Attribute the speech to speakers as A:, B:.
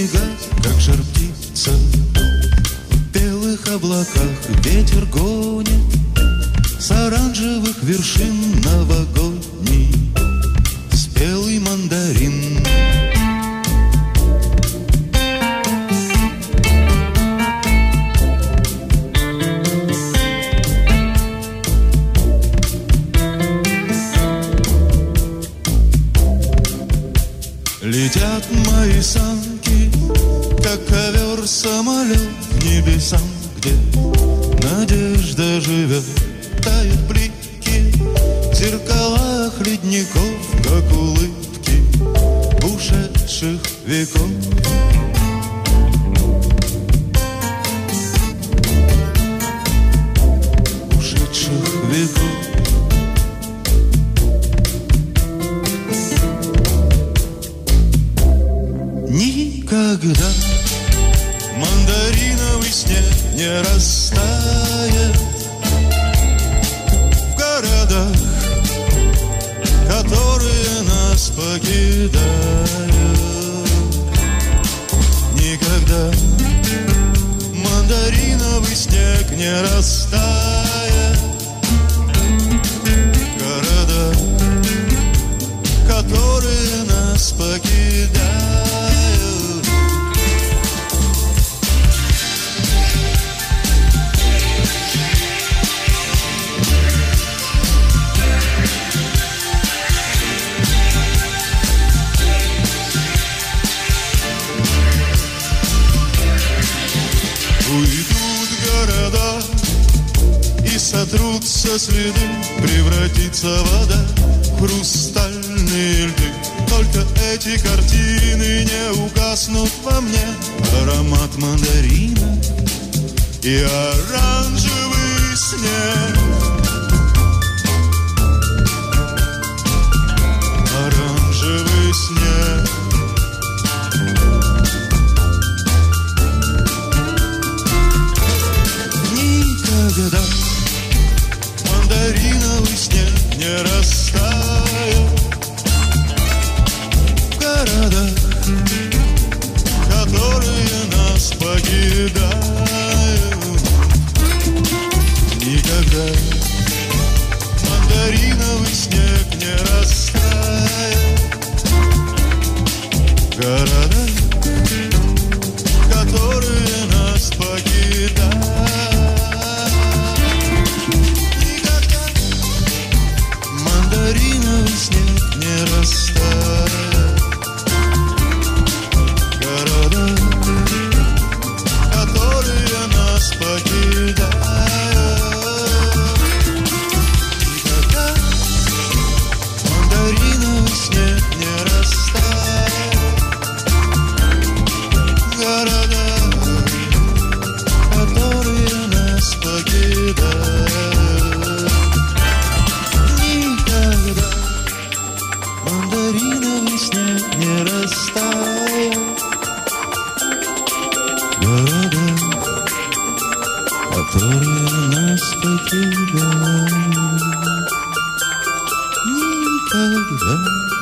A: снега, как жар птица. В белых облаках ветер гонит с оранжевых вершин новогодний спелый мандарин. Летят мои санки, как ковер-самолет к небесам, где надежда живет. Тают блики в зеркалах ледников, как улыбки ушедших веков. Ушедших веков. Никогда мандариновый снег не растает в городах, которые нас покидают. Никогда мандариновый снег не растает в городах, которые нас покидают. Уйдут города и сотрутся следы, превратится вода в хрустальные льды. Только эти картины не угаснут во мне. Аромат мандарина и оранжевый снег. Оранжевый снег. Никогда мандариновый снег не растает в городах, которые нас покидают. Никогда мандариновый снег не растает в городах, которые нас покидают. Мандариновый снег не растает в городах, которые нас покидают. Никогда мандариновый снег не растает в городах, которые нас покидают. Мандариновый снег не растает в городах, которые нас покидают. Никогда.